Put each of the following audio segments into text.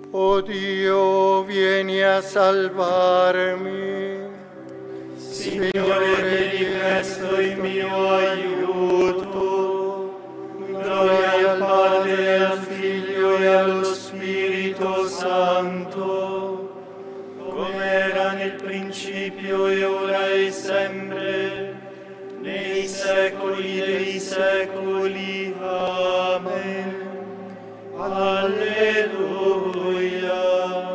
Oh Dio, vieni a salvarmi. Signore, di presto il mio aiuto. Gloria al Padre, al Figlio e allo Spirito Santo, come era nel principio e ora e sempre, nei secoli dei secoli. Amen. Alleluia.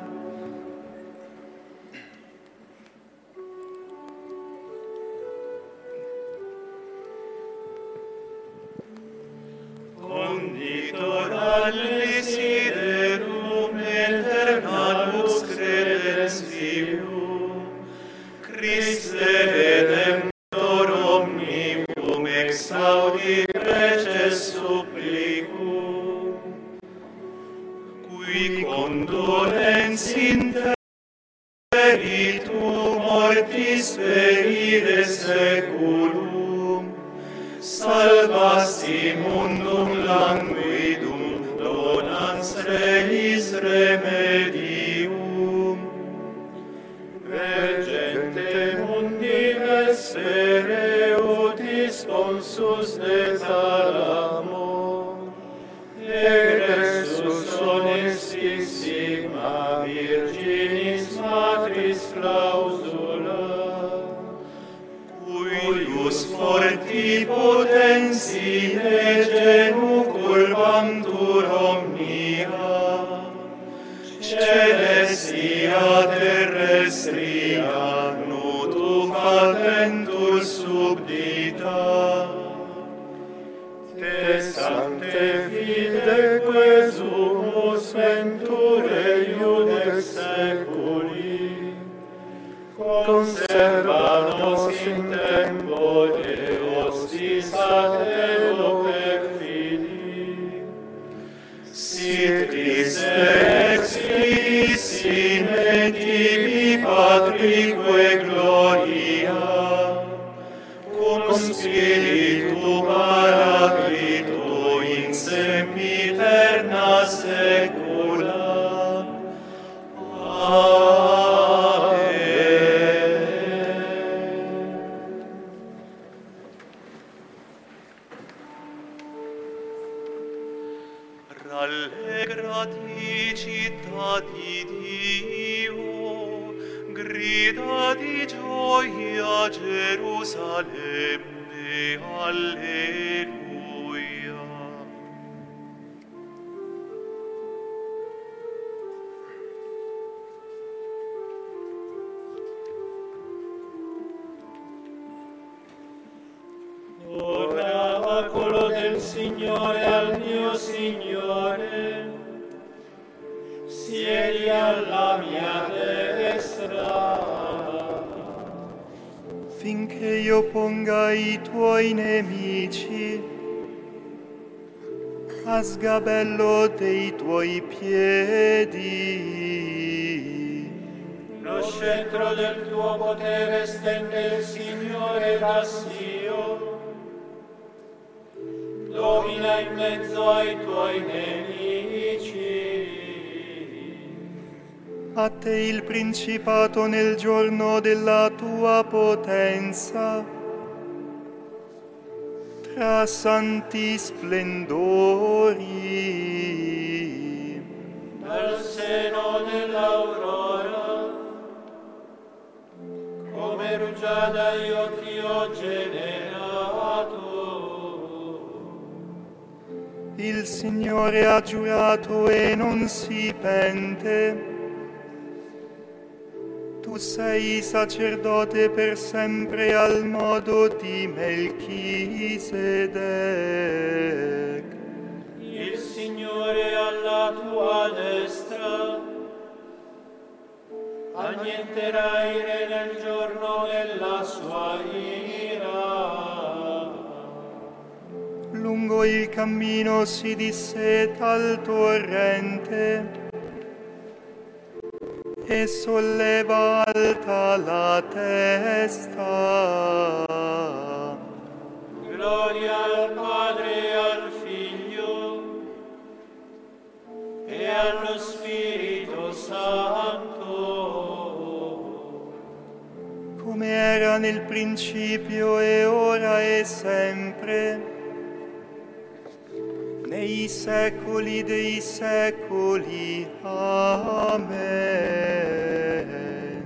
Conditor alle siderum aeterna lux credens vium, Christe Redemptor omnivum exaudi preces supplicum, qui condolens interitu mortis perire seculum, salvasti mundum languidum, donans regis remedium. Vergente mundi vespere utis sponsus desalamo, egressus honestissima Virginis Matris clausula, cuius forti potentiae genu curvantur omnia, celestia terrestria nutu fatentur subdita. Te sancte fideque sumus venturae iudex seculi, conserva nos in tempo de hostis atelo perfidi. Sit Christe explicis in tibi Patrique gloria, cum Spiritu Paraclito in sempiterna secula. Rallegrati città di Dio, grida di gioia Gerusalemme, alleluia. Oracolo del Signore al mio Signore, siedi alla mia destra, finché io ponga i tuoi nemici a sgabello dei tuoi piedi. Lo scettro del tuo potere stende il Signore da Sion, domina in mezzo ai tuoi nemici. A te il principato nel giorno della tua potenza, tra santi splendori. Dal seno dell'aurora, come rugiada io ti ho generato. Il Signore ha giurato e non si pente. Tu sei sacerdote per sempre al modo di Melchisedec. Il Signore alla tua destra annienterà ire nel giorno della sua ira. Lungo il cammino si disseta il torrente e solleva alta la testa. Gloria al Padre e al Figlio e allo Spirito principio e ora e sempre, nei secoli dei secoli. Amen.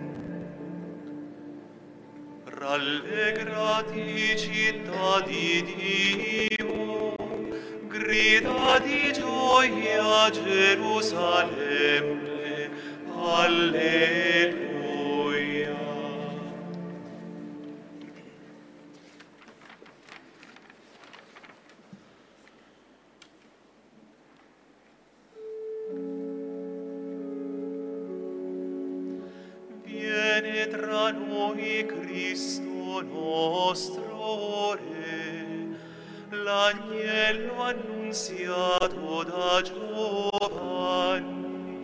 Rallegrati città di Dio, grida di gioia Gerusalemme, alleluia. Viene tra noi Cristo nostro Re, l'agnello annunziato da Giovanni.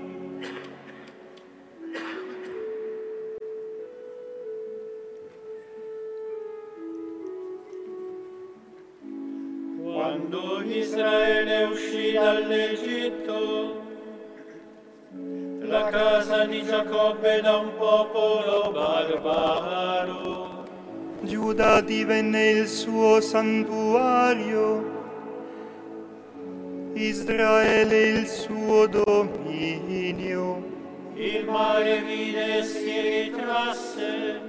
Quando Israele uscì dall'Egitto, la casa di Giacobbe da un popolo barbaro, Giuda divenne il suo santuario, Israele il suo dominio. il mare vide e si ritrasse,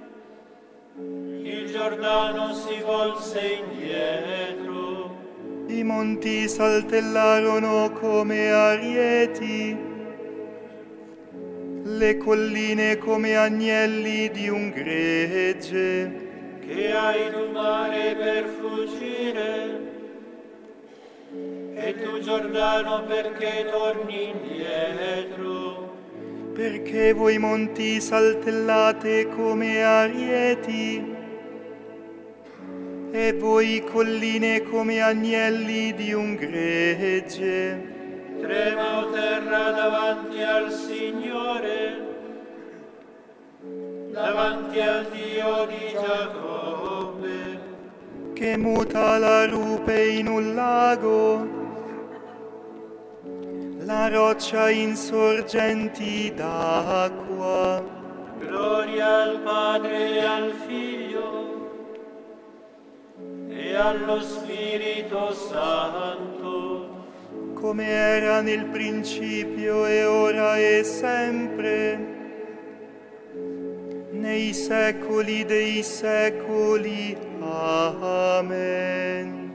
il Giordano si volse indietro, I monti saltellarono come arieti, le colline come agnelli di un gregge. che hai tu mare per fuggire, e tu Giordano perché torni indietro. Perché voi monti saltellate come arieti, e voi colline come agnelli di un gregge. Trema o terra davanti al Signore, davanti al Dio di Giacobbe, Che muta la rupe in un lago, la roccia in sorgenti d'acqua. gloria al Padre e al Figlio e allo Spirito Santo, Come era nel principio e ora e sempre, nei secoli dei secoli. Amen.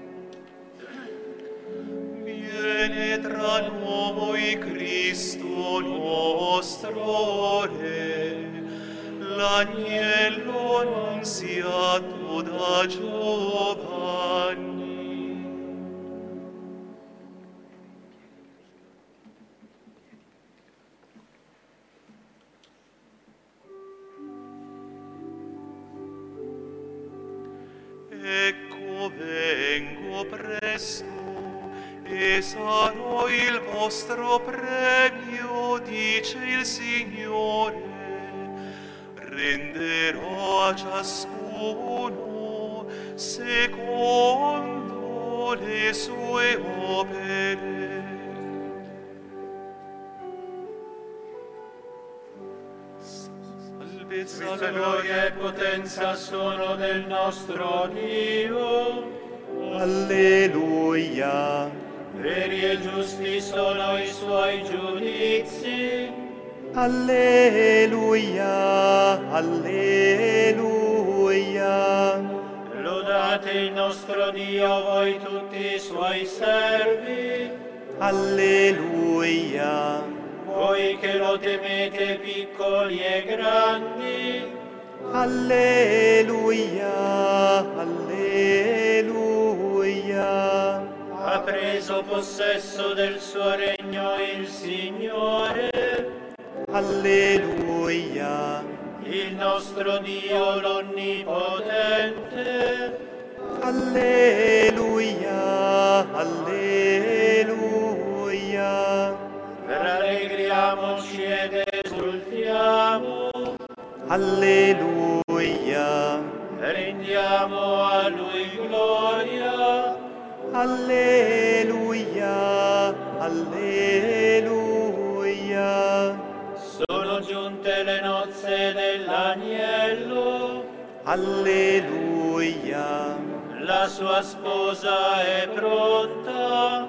Viene tra noi Cristo nostro Re, l'agnello annunziato da Giovanni. Ecco vengo presto, e sarò il vostro premio, dice il Signore. Renderò a ciascuno secondo le sue opere. Salvezza, gloria e potenza sono del nostro Dio. Alleluia. Veri e giusti sono i suoi giudizi, Alleluia. Alleluia. lodate il nostro Dio voi tutti i suoi servi, Alleluia. voi che lo temete piccoli e grandi, Alleluia. Alleluia. ha preso possesso del suo regno il Signore, Alleluia. il nostro Dio l'Onnipotente. Alleluia. Alleluia. Rallegriamoci ed esultiamo, Alleluia. rendiamo a Lui gloria. Alleluia. Alleluia. Sono giunte le nozze dell'agnello, Alleluia. La sua sposa è pronta.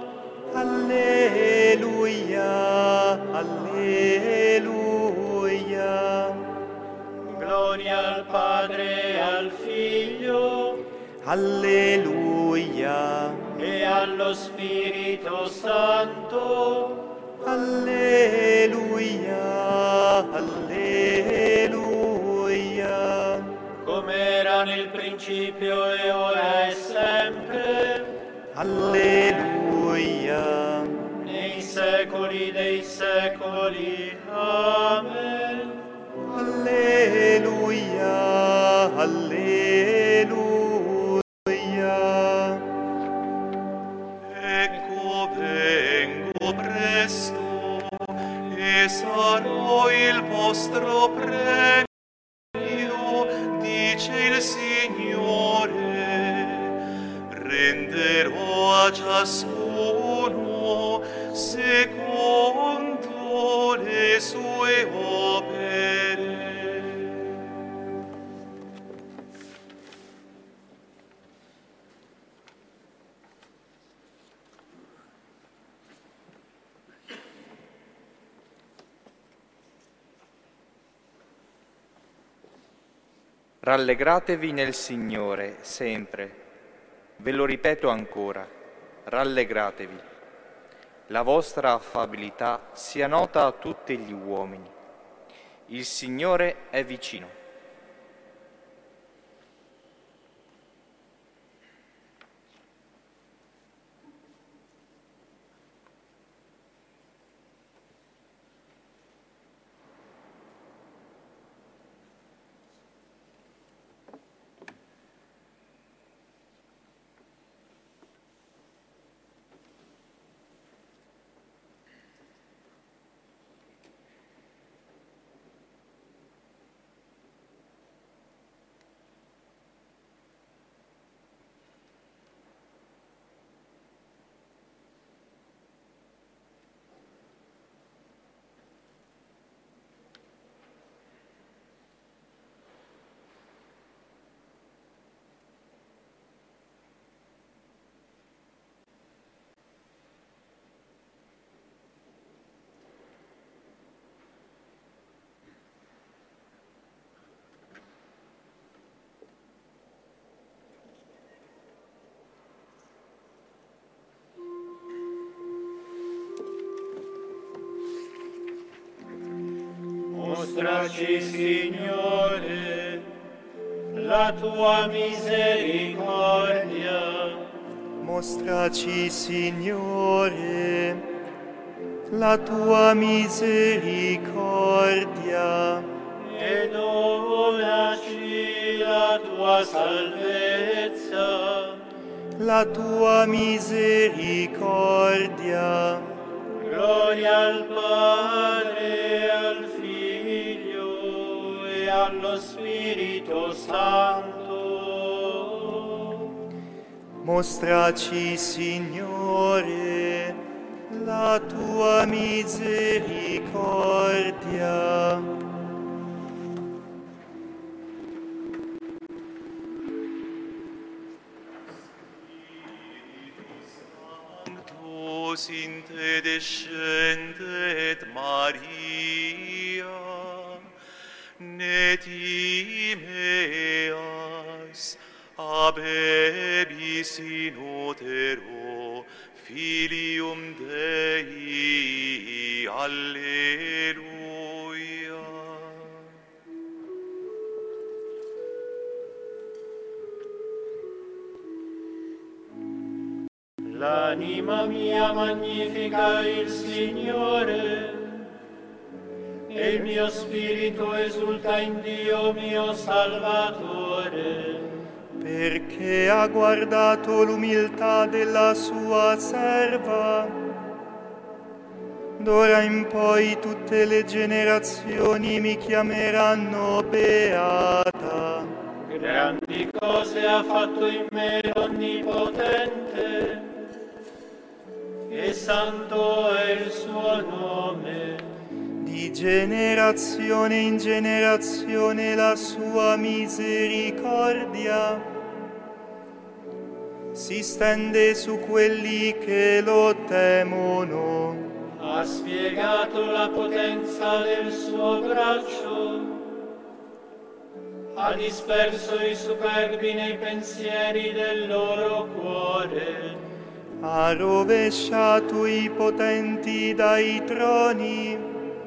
Alleluia, alleluia. Gloria al Padre e al Figlio Alleluia, e allo Spirito Santo, alleluia, alleluia. come era nel principio e ora e sempre, Alleluia, nei secoli dei secoli. Amen. alleluia, alleluia. Ecco vengo presto e sarò il vostro premio, dice il Signore. Renderò a ciascuno secondo le sue opere. Rallegratevi nel Signore sempre. Ve lo ripeto ancora, rallegratevi. La vostra affabilità sia nota a tutti gli uomini. Il Signore è vicino. Mostraci, Signore, la tua misericordia. Mostraci, Signore, la tua misericordia. E donaci la tua salvezza. La tua misericordia. Gloria al Padre, al Figlio e allo Spirito Santo. Mostraci, Signore, la tua misericordia. In te descendet Maria, ne timeas abebis in utero filium Dei. Alleluia. L'anima mia magnifica il Signore, e il mio spirito esulta in Dio mio Salvatore, perché ha guardato l'umiltà della sua serva. D'ora in poi tutte le generazioni mi chiameranno beata. grandi cose ha fatto in me l'Onnipotente, e santo è il suo nome. Di di generazione in generazione la sua misericordia si stende su quelli che lo temono. Ha spiegato la potenza del suo braccio, ha disperso i superbi nei pensieri del loro cuore. Ha rovesciato i potenti dai troni,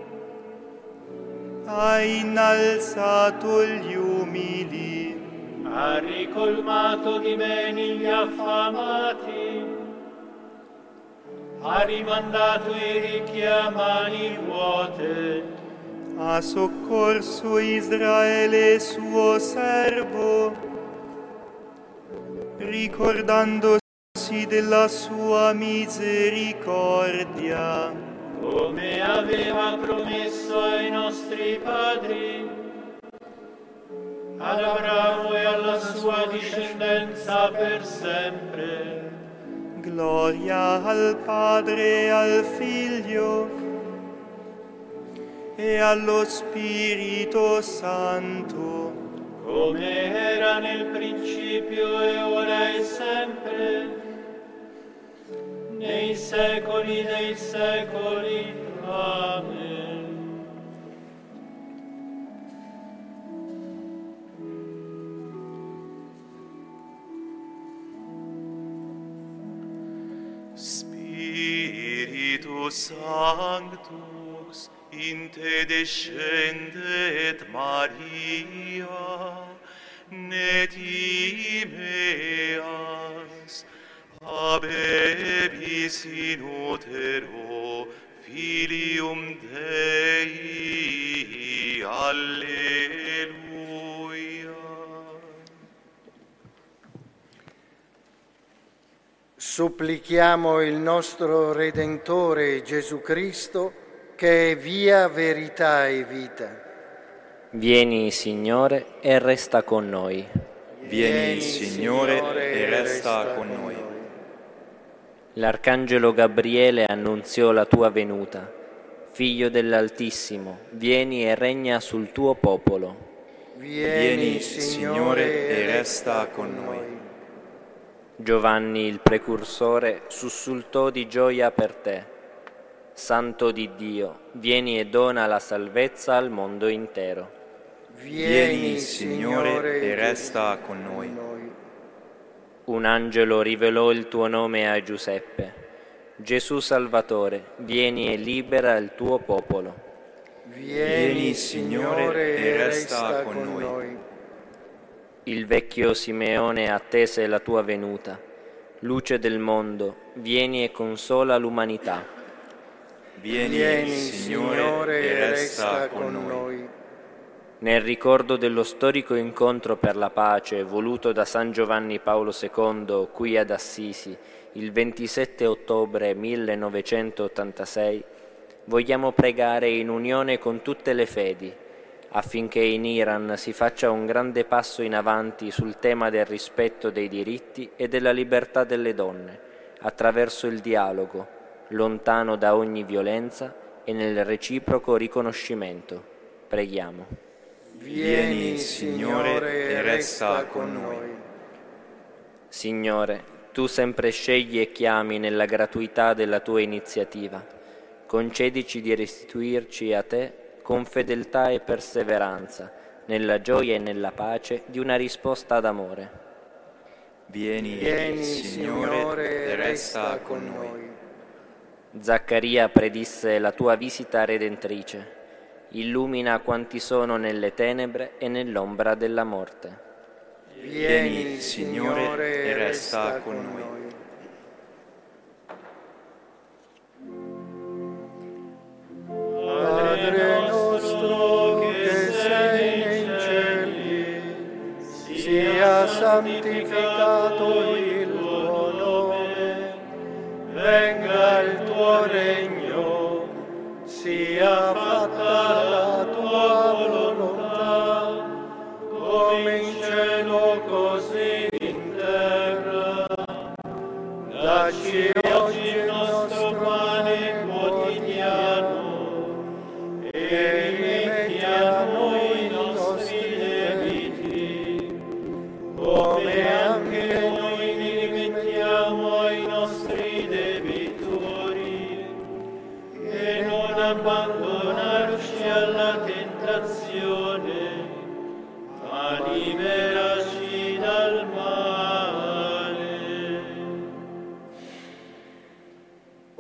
ha innalzato gli umili, Ha ricolmato di beni gli affamati, ha rimandato i ricchi a mani vuote. ha soccorso Israele suo servo, ricordandosi della sua misericordia, Come aveva promesso ai nostri padri, ad Abramo e alla sua discendenza per sempre. gloria al Padre e al Figlio e allo Spirito Santo, Come era nel principio e ora e sempre, nei secoli dei secoli. Amen. Spiritus Sanctus, in te descendet Maria, ne timeas, habebis in utero Filium Dei. Alleluia. Supplichiamo il nostro Redentore Gesù Cristo, che è via, verità e vita. Vieni, Signore, e resta con noi. Vieni, Signore, e resta con noi. L'Arcangelo Gabriele annunziò la tua venuta. Figlio dell'Altissimo, vieni e regna sul tuo popolo. Vieni, Signore, e resta con noi. Giovanni, il precursore, sussultò di gioia per te. Santo di Dio, vieni e dona la salvezza al mondo intero. Vieni, Signore, e resta con noi. Un angelo rivelò il tuo nome a Giuseppe. Gesù Salvatore, vieni e libera il tuo popolo. Vieni, Signore, e resta con noi. Il vecchio Simeone attese la tua venuta. Luce del mondo, vieni e consola l'umanità. Vieni, Signore, e resta con noi. Nel ricordo dello storico incontro per la pace voluto da San Giovanni Paolo II qui ad Assisi il 27 ottobre 1986, vogliamo pregare in unione con tutte le fedi affinché in Iran si faccia un grande passo in avanti sul tema del rispetto dei diritti e della libertà delle donne, attraverso il dialogo, lontano da ogni violenza e nel reciproco riconoscimento. Preghiamo. Vieni, Signore, e resta con noi. Signore, Tu sempre scegli e chiami nella gratuità della Tua iniziativa. Concedici di restituirci a Te con fedeltà e perseveranza, nella gioia e nella pace di una risposta d'amore. Vieni, Signore, e resta con noi. Zaccaria predisse la Tua visita redentrice. Illumina quanti sono nelle tenebre e nell'ombra della morte. Vieni, Signore, e resta con noi. Padre nostro che sei nei cieli, sia santificato il tuo nome, venga il tuo regno, sia fatta la tua volontà, come in cielo così in terra. Dacci oggi il nostro pane quotidiano, e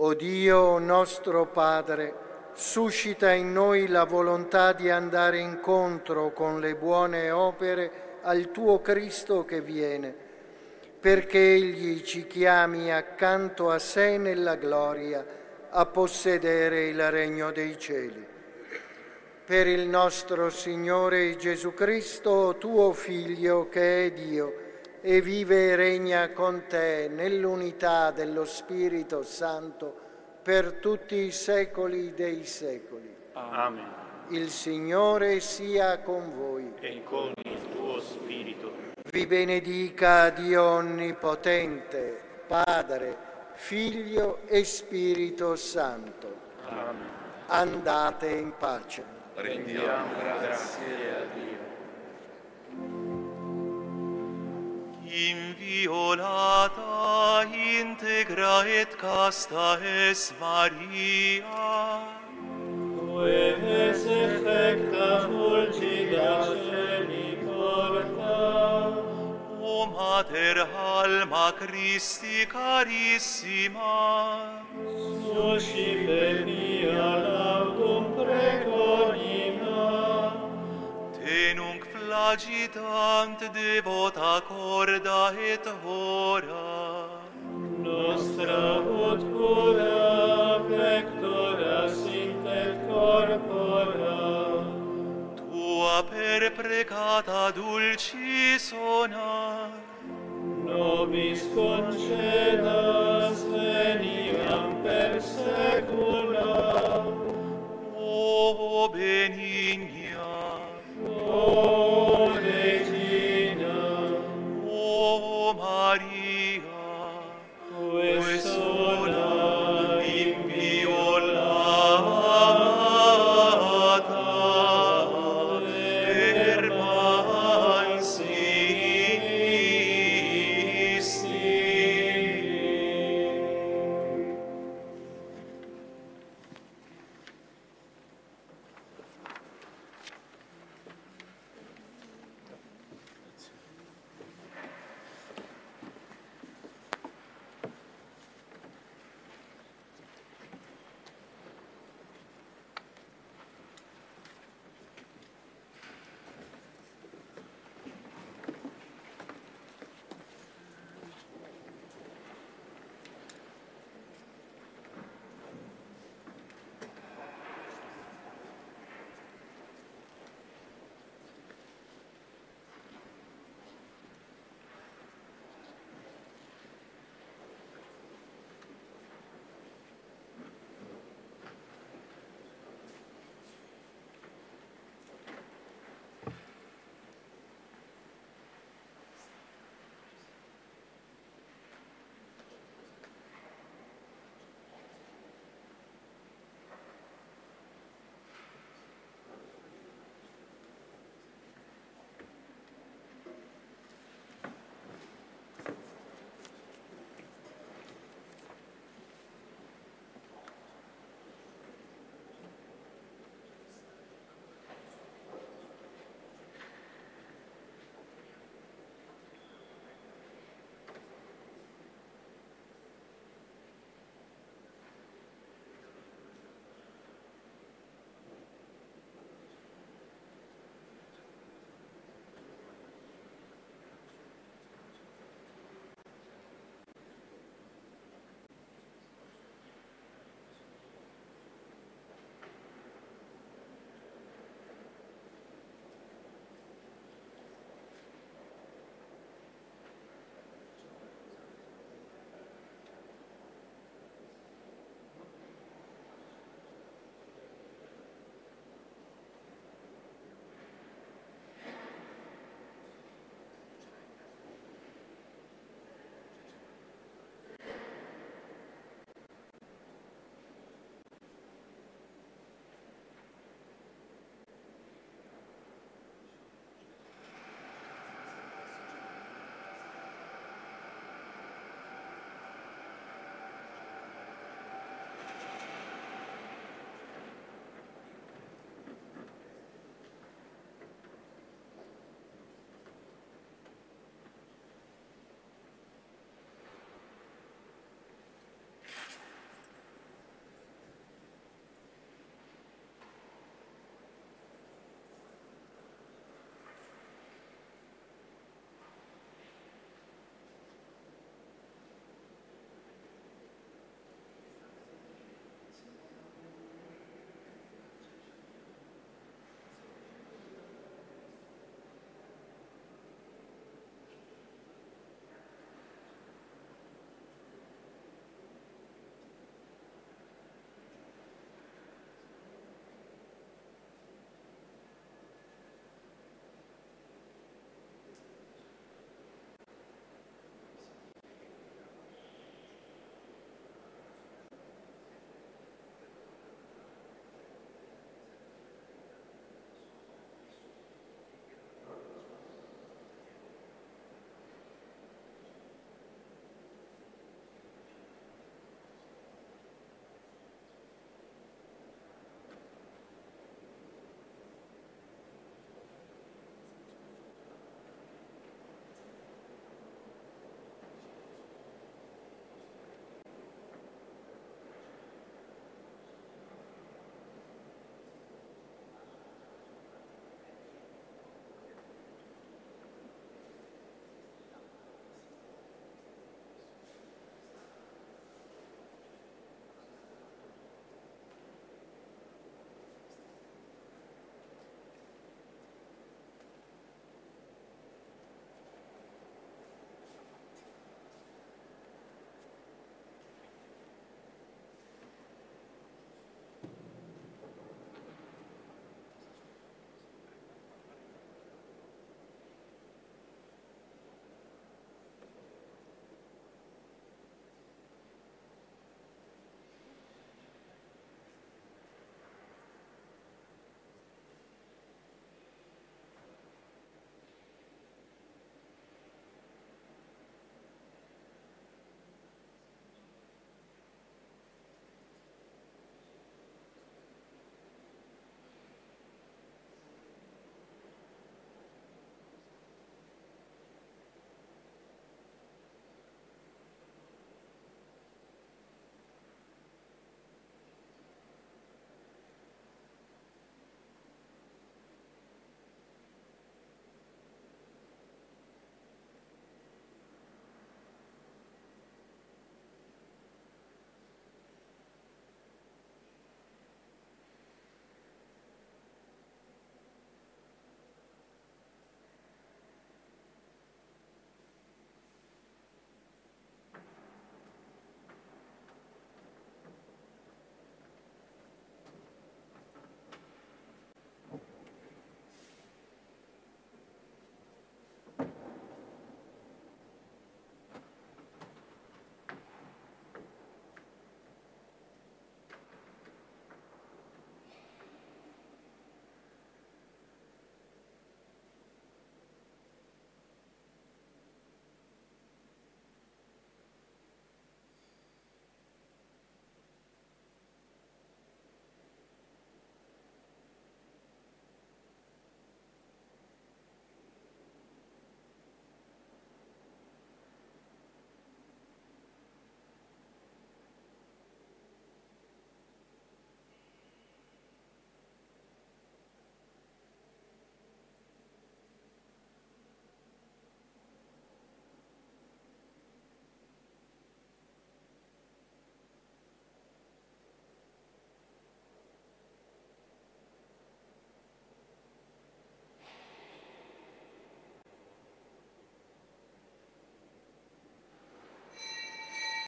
O Dio nostro Padre, suscita in noi la volontà di andare incontro con le buone opere al tuo Cristo che viene, perché Egli ci chiami accanto a sé nella gloria a possedere il regno dei cieli. Per il nostro Signore Gesù Cristo, tuo Figlio, che è Dio, e vive e regna con te nell'unità dello Spirito Santo per tutti i secoli dei secoli. Amen. Il Signore sia con voi. E con il tuo spirito. Vi benedica Dio Onnipotente, Padre, Figlio e Spirito Santo. Amen. Andate in pace. Rendiamo grazie a Dio. Inviolata, integra et casta es Maria. Quemes effecta fulgida celi porta. O Mater alma Christi carissima, Suscipe mia laudum preconima. te nunc flagitant devota corda et ora. Nostra ut cura pectora sint et corpora. Tua per precata dulcis ona, Nobis concedas veniam per secula. o benigna, O Regina, o Maria.